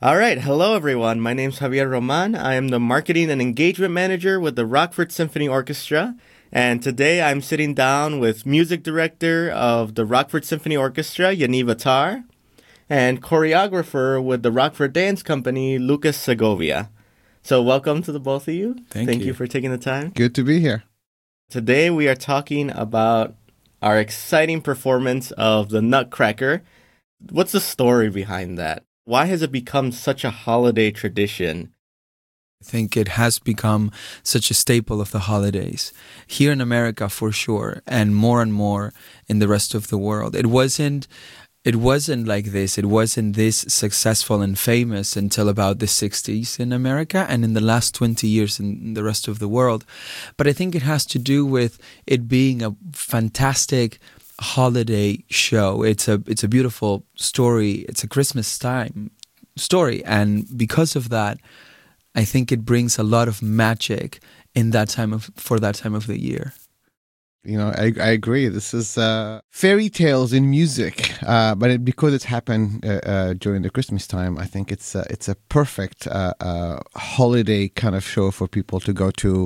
All right. Hello, everyone. My name's Javier Roman. I am the Marketing and Engagement Manager with the Rockford Symphony Orchestra. And today I'm sitting down with Music Director of the Rockford Symphony Orchestra, Yaniv Attar, and choreographer with the Rockford Dance Company, Lucas Segovia. So welcome to the both of you. Thank you for taking the time. Good to be here. Today we are talking about our exciting performance of the Nutcracker. What's the story behind that? Why has it become such a holiday tradition? I think it has become such a staple of the holidays here in America for sure, and more in the rest of the world. It wasn't like this. It wasn't this successful and famous until about the 60s in America and in the last 20 years in the rest of the world. But I think it has to do with it being a fantastic holiday show. It's a beautiful story. It's a Christmas time story, and because of that, I think it brings a lot of magic for that time of the year. You know, I agree. This is fairy tales in music, but because it's happened during the Christmas time, I think it's a perfect holiday kind of show for people to go to.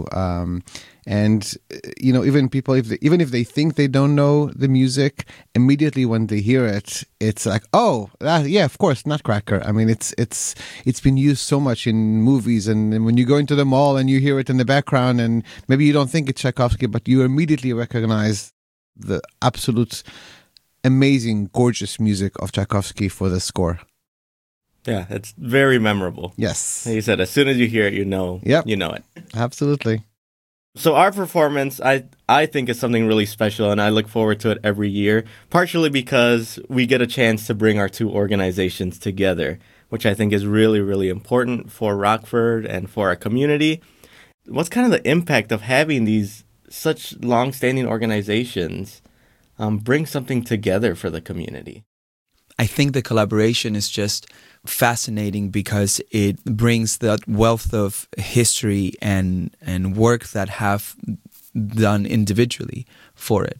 And you know, even people, even if they think they don't know the music, immediately when they hear it, it's like, oh, yeah, of course, Nutcracker. I mean, it's been used so much in movies, and when you go into the mall and you hear it in the background, and maybe you don't think it's Tchaikovsky, but you immediately recognize the absolute amazing, gorgeous music of Tchaikovsky for the score. Yeah, it's very memorable. Yes, Like you said, as soon as you hear it, you know it. Absolutely. So our performance, I think, is something really special, and I look forward to it every year, partially because we get a chance to bring our two organizations together, which I think is really, really important for Rockford and for our community. What's kind of the impact of having these such long-standing organizations bring something together for the community? I think the collaboration is just fascinating because it brings that wealth of history and work that have done individually for it.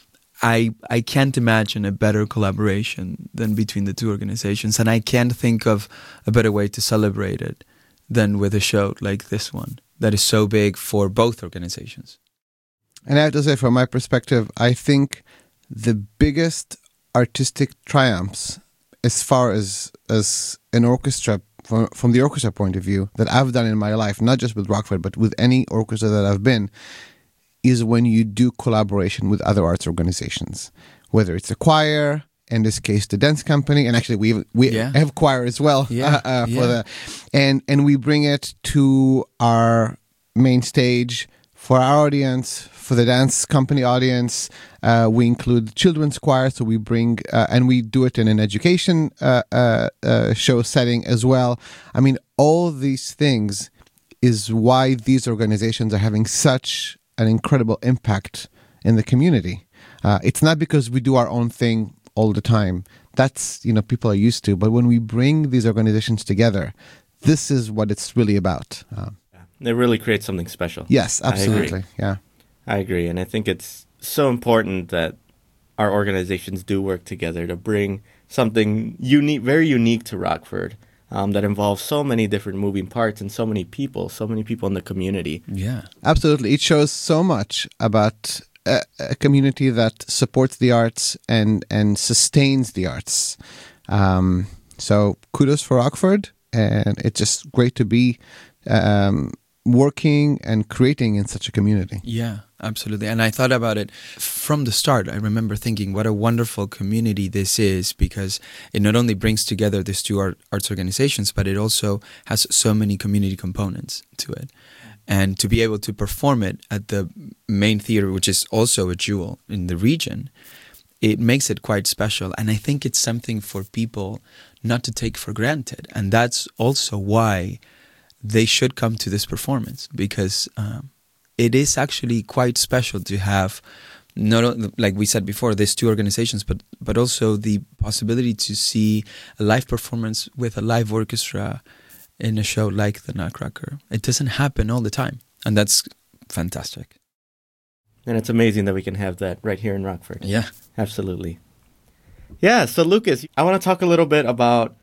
I can't imagine a better collaboration than between the two organizations, and I can't think of a better way to celebrate it than with a show like this one that is so big for both organizations. And I have to say, from my perspective, I think the biggest artistic triumphs as far as an orchestra, from the orchestra point of view, that I've done in my life, not just with Rockford, but with any orchestra that I've been, is when you do collaboration with other arts organizations, whether it's a choir, in this case the dance company, and actually we have choir as well, and we bring it to our main stage for our audience, for the dance company audience. We include children's choir, so we bring and we do it in an education show setting as well. I mean, all these things is why these organizations are having such an incredible impact in the community. It's not because we do our own thing all the time. That's, people are used to. But when we bring these organizations together, this is what it's really about. It really creates something special. Yes, absolutely. I agree. And I think it's so important that our organizations do work together to bring something unique, very unique to Rockford, that involves so many different moving parts and so many people in the community. Yeah, absolutely. It shows so much about a community that supports the arts and sustains the arts. So kudos for Rockford, and it's just great to be working and creating in such a community. Yeah, absolutely. And I thought about it from the start. I remember thinking what a wonderful community this is, because it not only brings together these two arts organizations, but it also has so many community components to it. And to be able to perform it at the main theater, which is also a jewel in the region, it makes it quite special. And I think it's something for people not to take for granted. And that's also why they should come to this performance, because it is actually quite special to have, not only, like we said before, these two organizations, but also the possibility to see a live performance with a live orchestra in a show like the Nutcracker. It doesn't happen all the time, and that's fantastic. And it's amazing that we can have that right here in Rockford. Yeah. Absolutely. Yeah, so Lucas, I want to talk a little bit about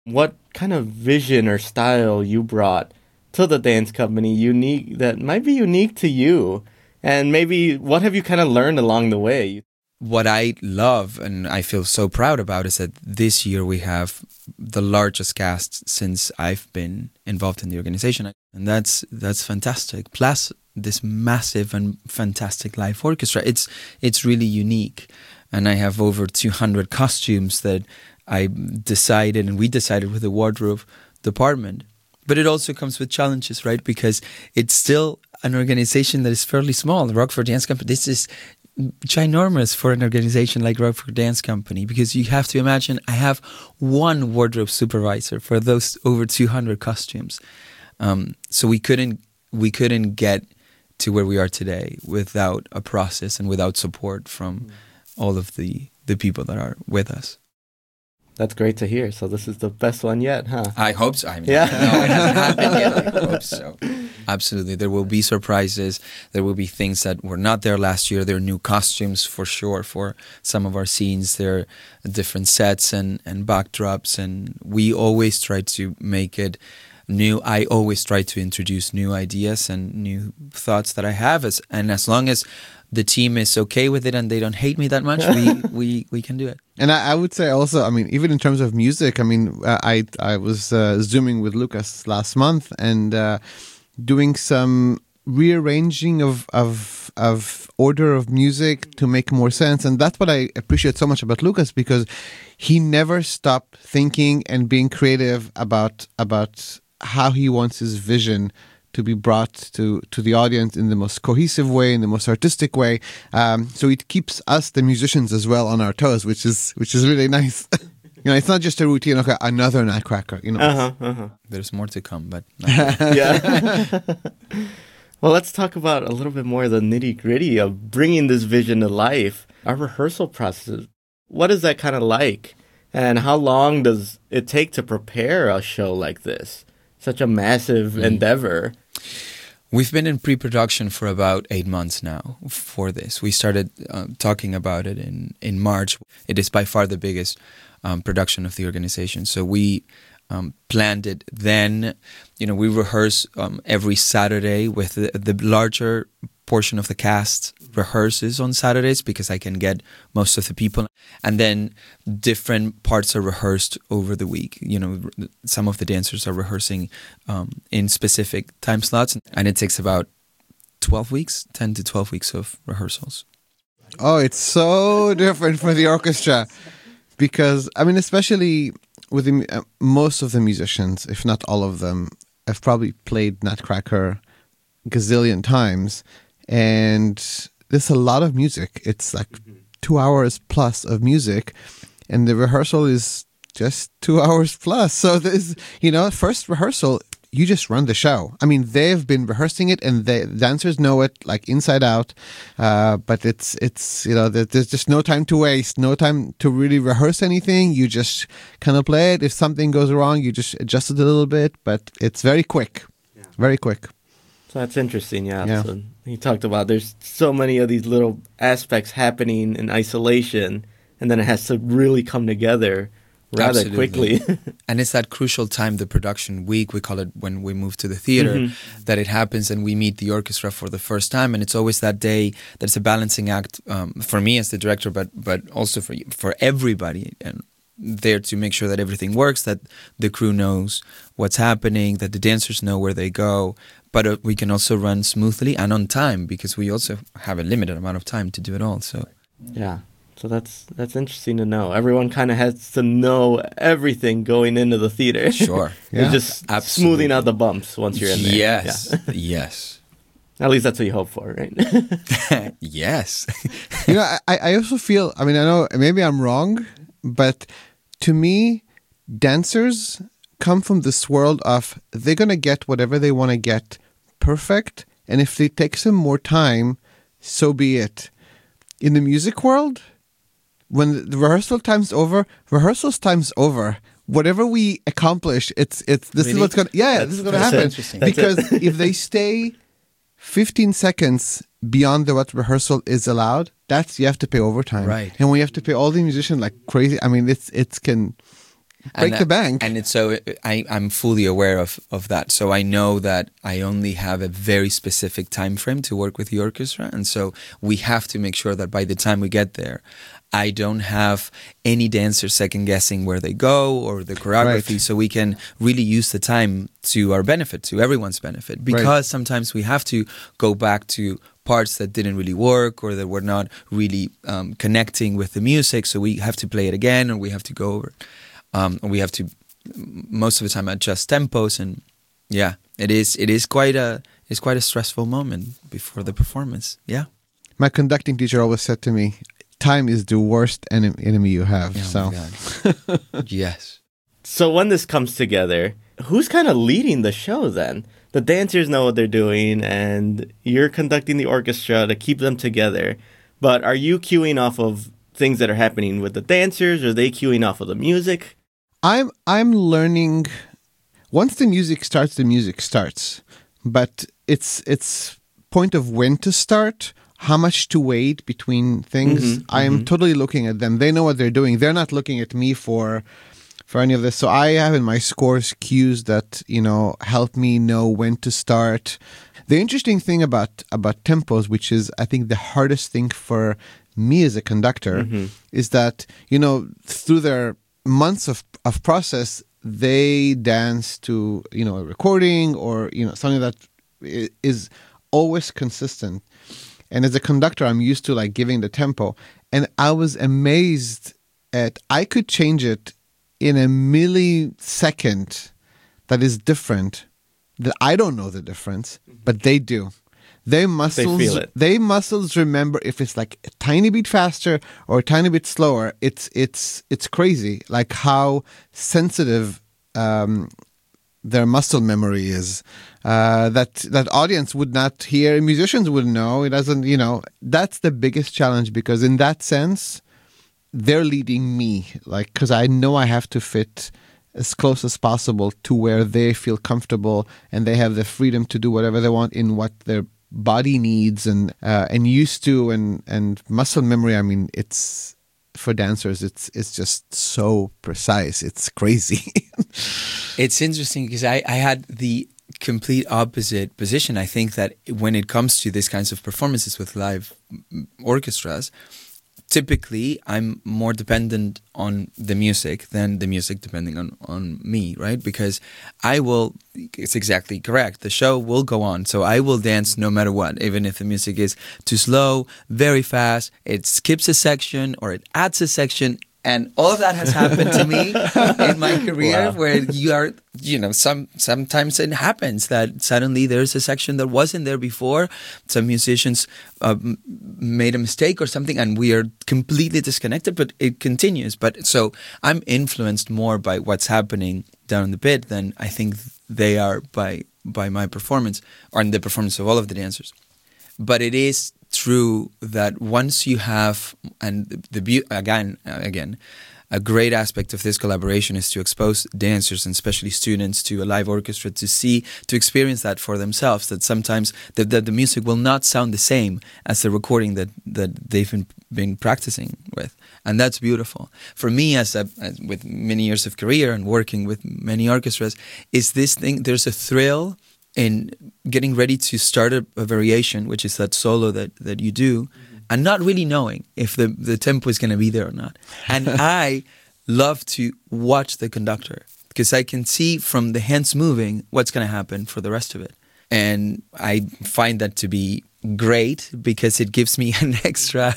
what kind of vision or style you brought to the dance company unique that might be unique to you, and maybe what have you kind of learned along the way? What I love and I feel so proud about is that this year we have the largest cast since I've been involved in the organization, and that's fantastic. Plus this massive and fantastic live orchestra. It's really unique, and I have over 200 costumes that we decided with the wardrobe department. But it also comes with challenges, right? Because it's still an organization that is fairly small. The Rockford Dance Company, this is ginormous for an organization like Rockford Dance Company, because you have to imagine I have one wardrobe supervisor for those over 200 costumes. So we couldn't get to where we are today without a process and without support from all of the people that are with us. That's great to hear. So this is the best one yet, huh? I hope so. I mean, yeah. No, it hasn't happened yet. I hope so. Absolutely. There will be surprises. There will be things that were not there last year. There are new costumes for sure for some of our scenes. There are different sets and backdrops, and we always try to make it new. I always try to introduce new ideas and new thoughts that I have, and as long as the team is okay with it and they don't hate me that much, we can do it. And I would say also, I mean, even in terms of music, I mean, I was Zooming with Lucas last month and doing some rearranging of order of music to make more sense. And that's what I appreciate so much about Lucas, because he never stopped thinking and being creative about how he wants his vision to be brought to the audience in the most cohesive way, in the most artistic way. So it keeps us, the musicians, as well on our toes, which is really nice. It's not just a routine. Okay, another Nutcracker. There's more to come, but yeah. Well, let's talk about a little bit more of the nitty gritty of bringing this vision to life. Our rehearsal process. What is that kind of like, and how long does it take to prepare a show like this? Such a massive endeavor. We've been in pre-production for about 8 months now for this. We started talking about it in March. It is by far the biggest production of the organization. So we planned it then. We rehearse every Saturday with the larger portion of the cast rehearses on Saturdays because I can get most of the people. And then different parts are rehearsed over the week. Some of the dancers are rehearsing in specific time slots, and it takes about 10 to 12 weeks of rehearsals. Oh, it's so different for the orchestra because, I mean, especially with most of the musicians, if not all of them, have probably played Nutcracker gazillion times. And there's a lot of music. It's like 2 hours plus of music, and the rehearsal is just 2 hours plus. So there's, first rehearsal, you just run the show. I mean, they've been rehearsing it, and the dancers know it like inside out. But it's there's just no time to waste, no time to really rehearse anything. You just kind of play it. If something goes wrong, you just adjust it a little bit. But it's very quick, very quick. So that's interesting, yeah. So he talked about there's so many of these little aspects happening in isolation, and then it has to really come together rather quickly. And it's that crucial time, the production week, we call it, when we move to the theater, that it happens and we meet the orchestra for the first time. And it's always that day that's a balancing act for me as the director, but also for everybody, and there to make sure that everything works, that the crew knows what's happening, that the dancers know where they go, but we can also run smoothly and on time, because we also have a limited amount of time to do it all. So yeah, so that's interesting to know. Everyone kind of has to know everything going into the theater. Sure. You're just smoothing out the bumps once you're in there. Yes, yes. At least that's what you hope for, right? Yes. I also feel, I mean, I know maybe I'm wrong, but to me, dancers come from this world of they're going to get whatever they want to get perfect, and if it takes them more time, so be it. In the music world, when the rehearsal's time's over. Whatever we accomplish, this is what's going to this is going to happen. Because if they stay 15 seconds beyond what rehearsal is allowed, you have to pay overtime. Right. And when you have to pay all the musicians like crazy, I mean, break the bank. And it's so I'm fully aware of that. So I know that I only have a very specific time frame to work with the orchestra, and so we have to make sure that by the time we get there, I don't have any dancers second guessing where they go or the choreography, so we can really use the time to our benefit, to everyone's benefit. Because sometimes we have to go back to parts that didn't really work or that were not really connecting with the music, so we have to play it again, or we have to go over. Or we have to most of the time adjust tempos, and yeah, it is quite a stressful moment before the performance. Yeah, my conducting teacher always said to me, time is the worst enemy you have. Oh my God. Yes. So when this comes together, who's kind of leading the show then? The dancers know what they're doing, and you're conducting the orchestra to keep them together. But are you cueing off of things that are happening with the dancers, or are they cueing off of the music? I'm learning. Once the music starts. But it's point of when to start, how much to wait between things. I'm totally looking at them. They know what they're doing. They're not looking at me for any of this. So I have in my scores cues that, help me know when to start. The interesting thing about tempos, which is I think the hardest thing for me as a conductor, is that, through their months of process, they dance to, a recording or, something that is always consistent. And as a conductor, I'm used to giving the tempo. And I was amazed at, I could change it in a millisecond that is different, that I don't know the difference, but they do. They feel it. They muscles remember if it's a tiny bit faster or a tiny bit slower. It's crazy, how sensitive their muscle memory is. That audience would not hear, musicians wouldn't know. It doesn't, that's the biggest challenge, because in that sense, they're leading me, because I know I have to fit as close as possible to where they feel comfortable and they have the freedom to do whatever they want in what their body needs and used to, and muscle memory. I mean, it's, for dancers, it's just so precise. It's crazy. It's interesting because I had the complete opposite position. I think that when it comes to these kinds of performances with live orchestras, typically I'm more dependent on the music than the music depending on me, right? Because it's exactly correct. The show will go on. So I will dance no matter what, even if the music is too slow, very fast, it skips a section or it adds a section. And all of that has happened to me in my career, where you are, sometimes it happens that suddenly there's a section that wasn't there before. Some musicians made a mistake or something, and we are completely disconnected, but it continues. But so I'm influenced more by what's happening down in the pit than I think they are by my performance, or in the performance of all of the dancers. But it is true that once you have, and again, a great aspect of this collaboration is to expose dancers and especially students to a live orchestra to experience that for themselves. That sometimes the music will not sound the same as the recording that they've been practicing with, and that's beautiful. For me, as with many years of career and working with many orchestras, is this thing. There's a thrill in getting ready to start a variation, which is that solo that you do, and not really knowing if the tempo is going to be there or not. And I love to watch the conductor, because I can see from the hands moving what's going to happen for the rest of it. And I find that to be great, because it gives me an extra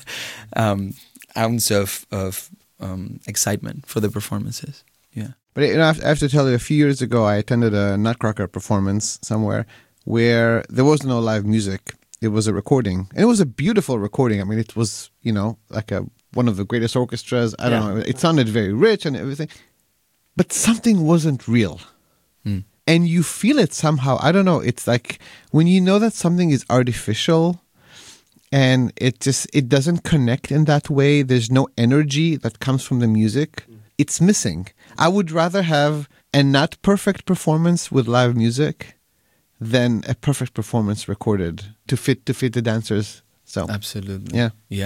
ounce of excitement for the performances. Yeah. But I have to tell you, a few years ago, I attended a Nutcracker performance somewhere where there was no live music. It was a recording, and it was a beautiful recording. I mean, it was, one of the greatest orchestras. I don't know. It sounded very rich and everything, but something wasn't real. And you feel it somehow. I don't know. It's like when you know that something is artificial and it doesn't connect in that way. There's no energy that comes from the music. It's missing. I would rather have a not perfect performance with live music than a perfect performance recorded to fit the dancers. So absolutely, yeah.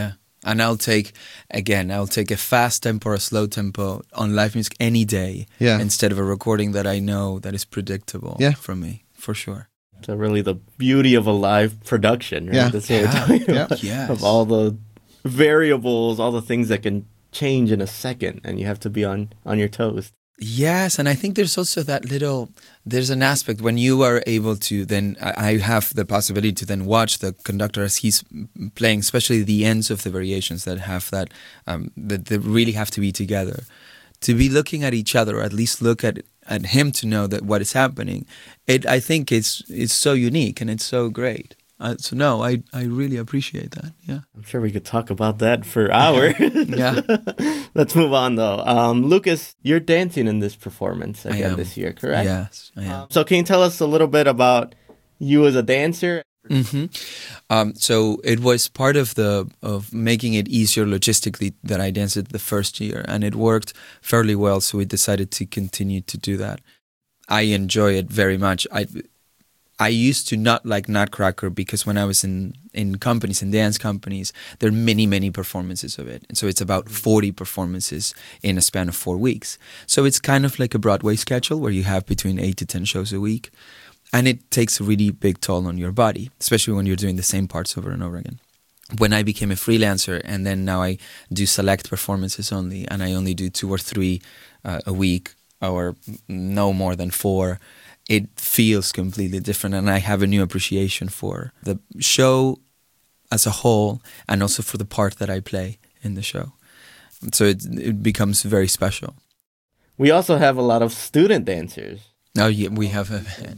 And I'll take a fast tempo or a slow tempo on live music any day, instead of a recording that I know that is predictable for me, for sure. So really the beauty of a live production, right? Yeah. That's what we're talking about. Yes. Of all the variables, all the things that can change in a second, and you have to be on your toes. Yes, and I think there's also there's an aspect when you are able to then, I have the possibility to then watch the conductor as he's playing, especially the ends of the variations that have that they really have to be together. To be looking at each other, or at least look at him to know that what is happening, I think it's so unique and it's so great. So no, I really appreciate that. Yeah, I'm sure we could talk about that for hours. Yeah. Let's move on though. Lucas, you're dancing in this performance again this year, correct? Yes, I am. So can you tell us a little bit about you as a dancer? Mm-hmm. So it was part of making it easier logistically that I danced it the first year, and it worked fairly well. So we decided to continue to do that. I enjoy it very much. I used to not like Nutcracker because when I was in companies, in dance companies, there are many performances of it. And so it's about 40 performances in a span of 4 weeks. So it's kind of like a Broadway schedule where you have between 8 to 10 shows a week. And it takes a really big toll on your body, especially when you're doing the same parts over and over again. When I became a freelancer, and then now I do select performances only, and I only do 2 or 3 a week, or no more than 4, it feels completely different, and I have a new appreciation for the show as a whole, and also for the part that I play in the show. So it becomes very special. We also have a lot of student dancers. Oh yeah, we have.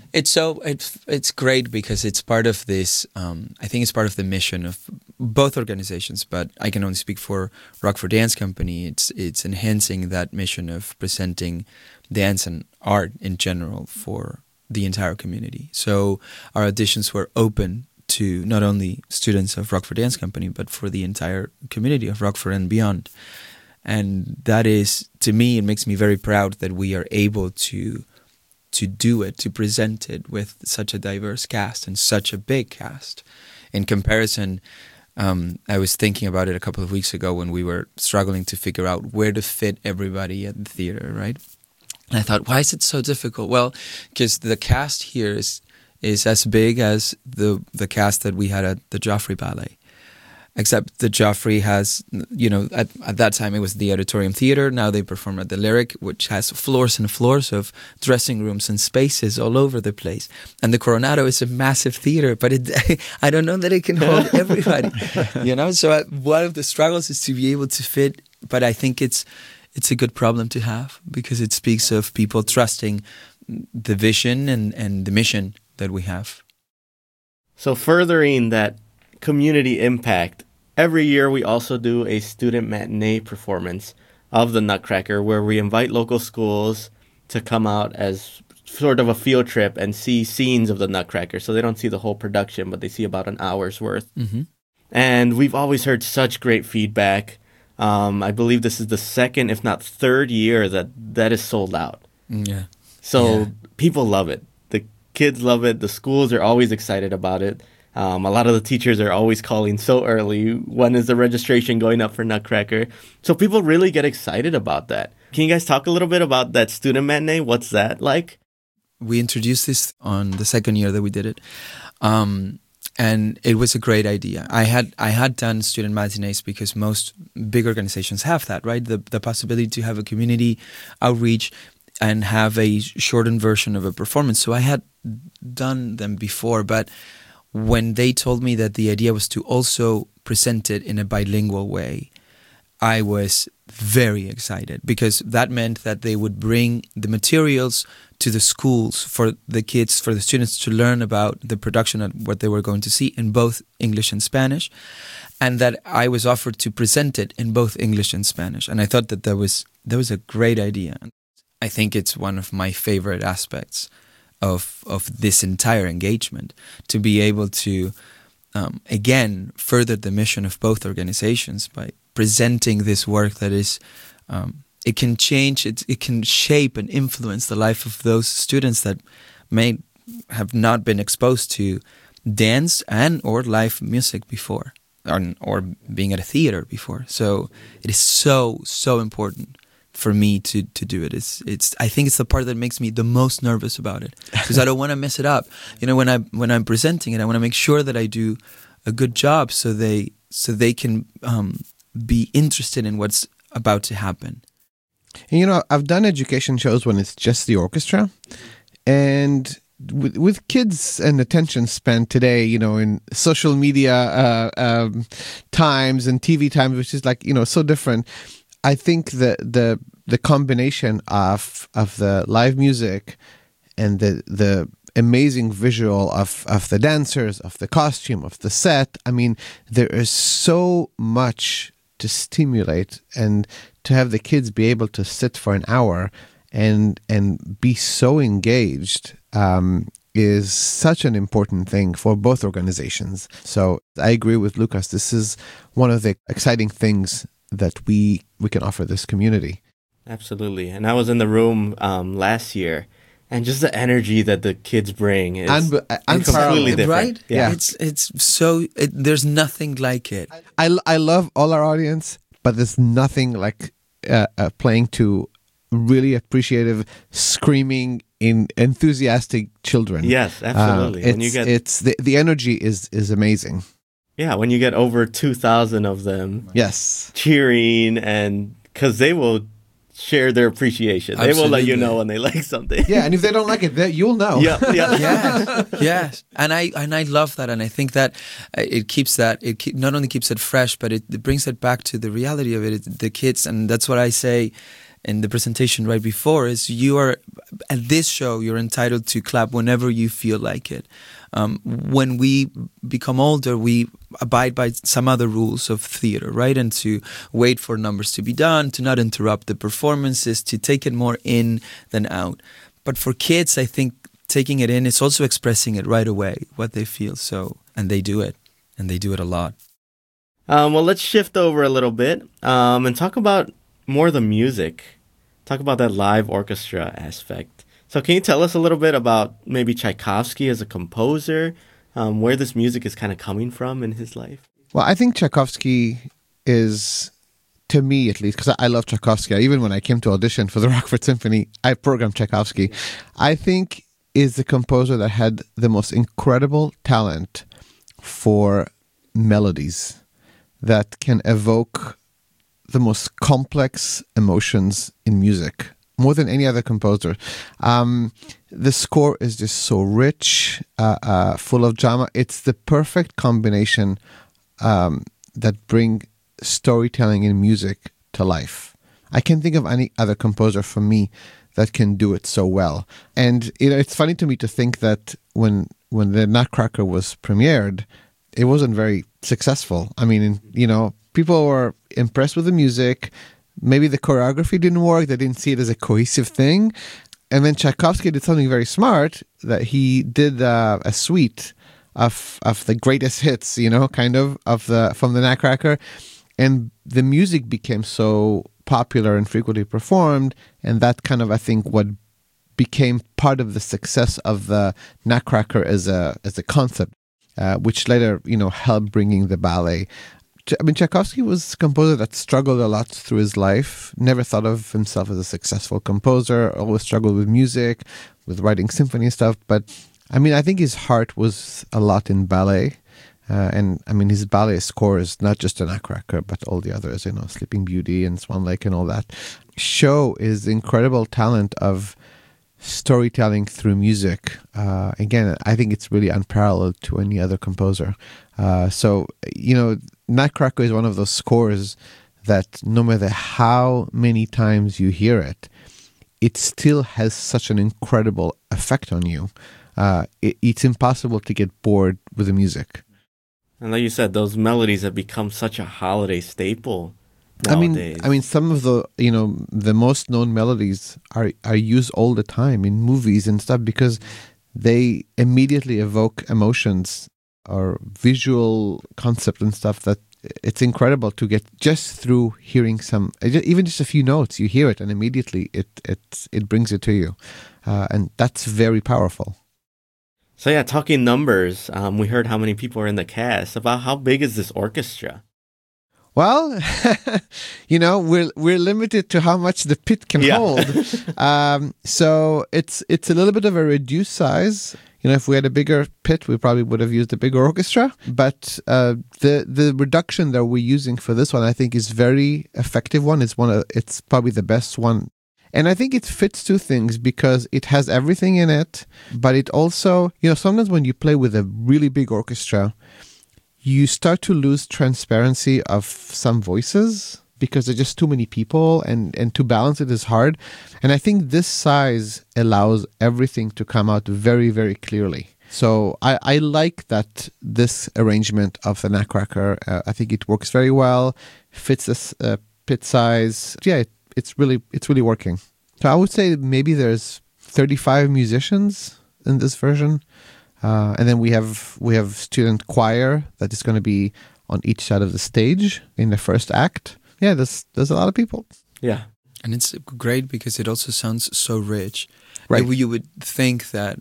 It's great because it's part of this. I think it's part of the mission of both organizations, but I can only speak for Rock for Dance Company. It's enhancing that mission of presenting dance and art in general for the entire community. So our auditions were open to not only students of Rock for Dance Company, but for the entire community of Rockford and beyond. And that is, to me, it makes me very proud that we are able to do it, to present it with such a diverse cast and such a big cast. In comparison, I was thinking about it a couple of weeks ago when we were struggling to figure out where to fit everybody at the theater, right? And I thought, why is it so difficult? Well, because the cast here is as big as the cast that we had at the Joffrey Ballet. Except the Joffrey has, at that time it was the Auditorium Theater. Now they perform at the Lyric, which has floors and floors of dressing rooms and spaces all over the place. And the Coronado is a massive theater, but I don't know that it can hold everybody. So one of the struggles is to be able to fit, but I think it's a good problem to have because it speaks of people trusting the vision and the mission that we have. So furthering that community impact, every year we also do a student matinee performance of the Nutcracker where we invite local schools to come out as sort of a field trip and see scenes of the Nutcracker. So they don't see the whole production, but they see about an hour's worth. Mm-hmm. And we've always heard such great feedback. I believe this is the second, if not third year that is sold out. Yeah. So people love it. The kids love it. The schools are always excited about it. A lot of the teachers are always calling so early. When is the registration going up for Nutcracker? So people really get excited about that. Can you guys talk a little bit about that student matinee? What's that like? We introduced this on the second year that we did it. And it was a great idea. I had done student matinees because most big organizations have that, right? The possibility to have a community outreach and have a shortened version of a performance. So I had done them before, but when they told me that the idea was to also present it in a bilingual way, I was very excited because that meant that they would bring the materials to the schools for the kids, for the students to learn about the production and what they were going to see in both English and Spanish, and that I was offered to present it in both English and Spanish. And I thought that that was a great idea. I think it's one of my favorite aspects of this entire engagement, to be able to, again, further the mission of both organizations by presenting this work that is, it can change, it can shape and influence the life of those students that may have not been exposed to dance and or live music before. or being at a theater before. So it is so important for me to do it. It's I think it's the part that makes me the most nervous about it, because I don't want to mess it up. When I'm presenting it, I want to make sure that I do a good job, so they can be interested in what's about to happen. And, I've done education shows when it's just the orchestra, and with kids and attention span today, in social media times and TV times, which is so different. I think the combination of the live music and the amazing visual of the dancers, of the costume, of the set. I mean, there is so much to stimulate, and to have the kids be able to sit for an hour and be so engaged is such an important thing for both organizations. So I agree with Lucas. This is one of the exciting things that we can offer this community. Absolutely. And I was in the room last year, and just the energy that the kids bring is completely different. Right? Yeah. It's so, there's nothing like it. I love all our audience, but there's nothing like playing to really appreciative, screaming, enthusiastic children. Yes, absolutely. The energy is amazing. Yeah, when you get over 2,000 of them, yes, cheering, and because they will share their appreciation. Absolutely. They will let you know when they like something. Yeah, and if they don't like it, you'll know. Yeah. Yes. And I love that, and I think that not only keeps it fresh, but it brings it back to the reality of it. The kids, and that's what I say in the presentation right before, is you are at this show, you're entitled to clap whenever you feel like it. When we become older, we abide by some other rules of theater, right? And to wait for numbers to be done, to not interrupt the performances, to take it more in than out. But for kids, I think taking it in is also expressing it right away, what they feel. So, and they do it a lot. Well, let's shift over a little bit and talk about more the music. Talk about that live orchestra aspect. So can you tell us a little bit about maybe Tchaikovsky as a composer, where this music is kind of coming from in his life? Well, I think Tchaikovsky is, to me at least, because I love Tchaikovsky. Even when I came to audition for the Rockford Symphony, I programmed Tchaikovsky. I think is the composer that had the most incredible talent for melodies that can evoke the most complex emotions in music, more than any other composer. The score is just so rich, full of drama. It's the perfect combination that bring storytelling in music to life. I can't think of any other composer for me that can do it so well. And it's funny to me to think that when the Nutcracker was premiered, it wasn't very successful. I mean, people were impressed with the music. Maybe the choreography didn't work. They didn't see it as a cohesive thing. And then Tchaikovsky did something very smart, that he did a suite of the greatest hits, from the Nutcracker. And the music became so popular and frequently performed. And that kind of, I think, what became part of the success of the Nutcracker as a concept, which later, helped bringing the ballet. I mean, Tchaikovsky was a composer that struggled a lot through his life, never thought of himself as a successful composer, always struggled with music, with writing symphony and stuff. But, I mean, I think his heart was a lot in ballet. And, I mean, his ballet score is not just a Nutcracker, but all the others, Sleeping Beauty and Swan Lake and all that. Show is the incredible talent of storytelling through music. Again, I think it's really unparalleled to any other composer. So, Nutcracker is one of those scores that no matter how many times you hear it, it still has such an incredible effect on you. It's impossible to get bored with the music. And like you said, those melodies have become such a holiday staple nowadays. I mean, some of the the most known melodies are used all the time in movies and stuff because they immediately evoke emotions or visual concept and stuff that it's incredible to get just through hearing even just a few notes. You hear it and immediately it brings it to you, and that's very powerful. So yeah, talking numbers, we heard how many people are in the cast. About how big is this orchestra? Well, we're limited to how much the pit can Yeah. hold. So it's a little bit of a reduced size. If we had a bigger pit, we probably would have used a bigger orchestra. But the reduction that we're using for this one, I think, is very effective one. It's probably the best one. And I think it fits two things because it has everything in it, but it also, sometimes when you play with a really big orchestra, you start to lose transparency of some voices because there's just too many people and to balance it is hard. And I think this size allows everything to come out very, very clearly. So I like that this arrangement of the Nutcracker. I think it works very well, fits this pit size. Yeah, it's really working. So I would say maybe there's 35 musicians in this version. And then we have student choir that is going to be on each side of the stage in the first act. Yeah, there's a lot of people. Yeah. And it's great because it also sounds so rich. Right. You would think that,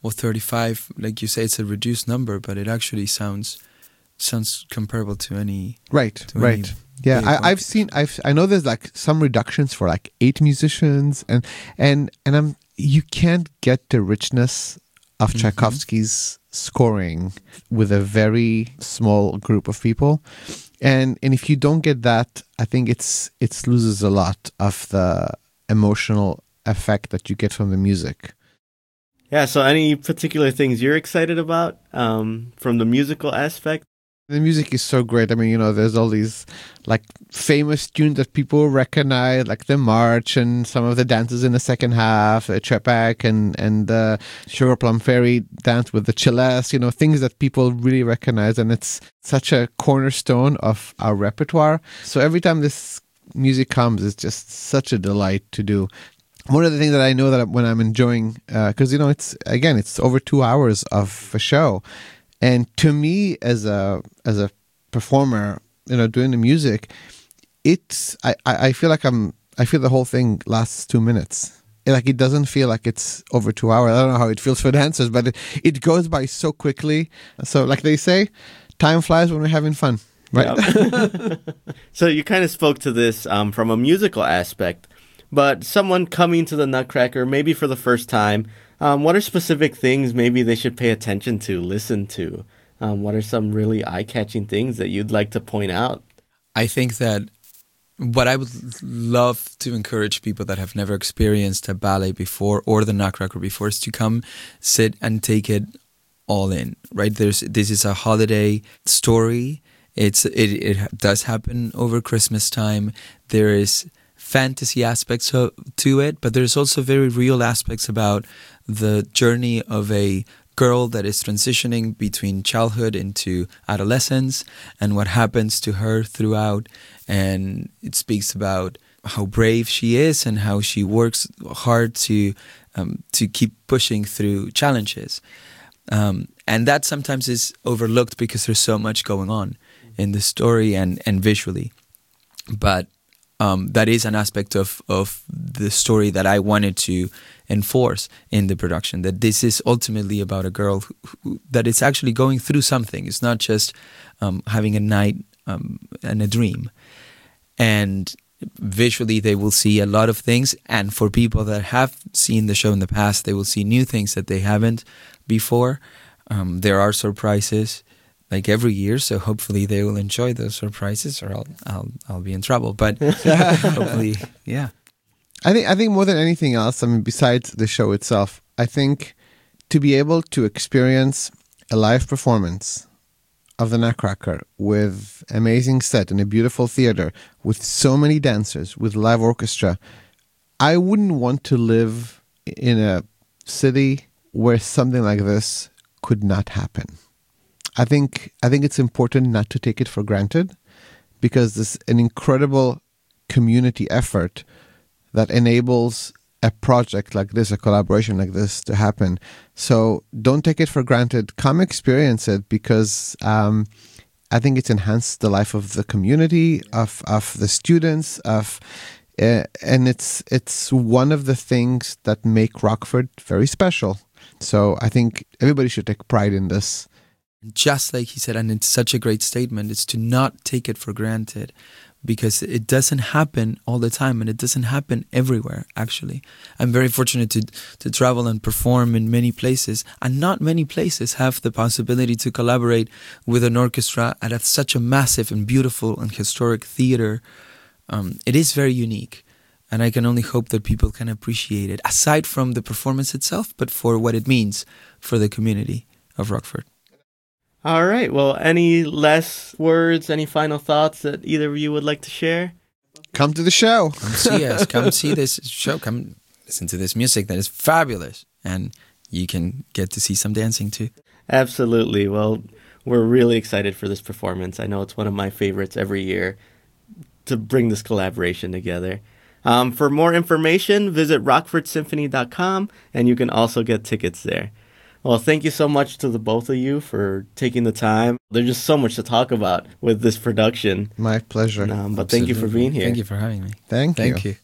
35, like you say, it's a reduced number, but it actually sounds comparable to any. Right. to any Yeah, big I know there's like some reductions for like 8 musicians and you can't get the richness of Tchaikovsky's scoring with a very small group of people. And if you don't get that, I think it loses a lot of the emotional effect that you get from the music. Yeah, so any particular things you're excited about from the musical aspect? The music is so great. I mean, there's all these like famous tunes that people recognize, like the march and some of the dances in the second half, Trepak and the Sugar Plum Fairy dance with the celeste, things that people really recognize. And it's such a cornerstone of our repertoire. So every time this music comes, it's just such a delight to do. One of the things that I know that when I'm enjoying, because, it's over 2 hours of a show. And to me, as a performer, doing the music, I feel like I feel the whole thing lasts 2 minutes. Like it doesn't feel like it's over 2 hours. I don't know how it feels for dancers, but it goes by so quickly. So, like they say, time flies when we're having fun, right? Yep. So you kind of spoke to this from a musical aspect, but someone coming to the Nutcracker, maybe for the first time. What are specific things maybe they should pay attention to, listen to? What are some really eye-catching things that you'd like to point out? I think that what I would love to encourage people that have never experienced a ballet before or the Nutcracker before is to come, sit and take it all in, right? This is a holiday story. It does happen over Christmas time. There is fantasy aspects to it, but there's also very real aspects about the journey of a girl that is transitioning between childhood into adolescence and what happens to her throughout. And it speaks about how brave she is and how she works hard to keep pushing through challenges. And that sometimes is overlooked because there's so much going on in the story and visually. But that is an aspect of the story that I wanted to enforce in the production, that this is ultimately about a girl that is actually going through something. It's not just having a night and a dream. And visually they will see a lot of things, and for people that have seen the show in the past, they will see new things that they haven't before. There are surprises like every year, so hopefully they will enjoy those surprises, or I'll be in trouble. But hopefully, yeah. I think more than anything else, I mean, besides the show itself, I think to be able to experience a live performance of the Nutcracker with amazing set in a beautiful theater with so many dancers, with live orchestra, I wouldn't want to live in a city where something like this could not happen. I think it's important not to take it for granted, because there's an incredible community effort that enables a project like this, a collaboration like this to happen. So don't take it for granted. Come experience it, because I think it's enhanced the life of the community, of the students, and it's one of the things that make Rockford very special. So I think everybody should take pride in this. Just like he said, and it's such a great statement, it's to not take it for granted, because it doesn't happen all the time, and it doesn't happen everywhere, actually. I'm very fortunate to travel and perform in many places, and not many places have the possibility to collaborate with an orchestra at such a massive and beautiful and historic theater. It is very unique, and I can only hope that people can appreciate it, aside from the performance itself, but for what it means for the community of Rockford. All right. Well, any last words, any final thoughts that either of you would like to share? Come to the show. Come see us. Come see this show. Come listen to this music that is fabulous. And you can get to see some dancing too. Absolutely. Well, we're really excited for this performance. I know it's one of my favorites every year to bring this collaboration together. For more information, visit rockfordsymphony.com, and you can also get tickets there. Well, thank you so much to the both of you for taking the time. There's just so much to talk about with this production. My pleasure. But thank you for being here. Thank you for having me. Thank you. Thank you.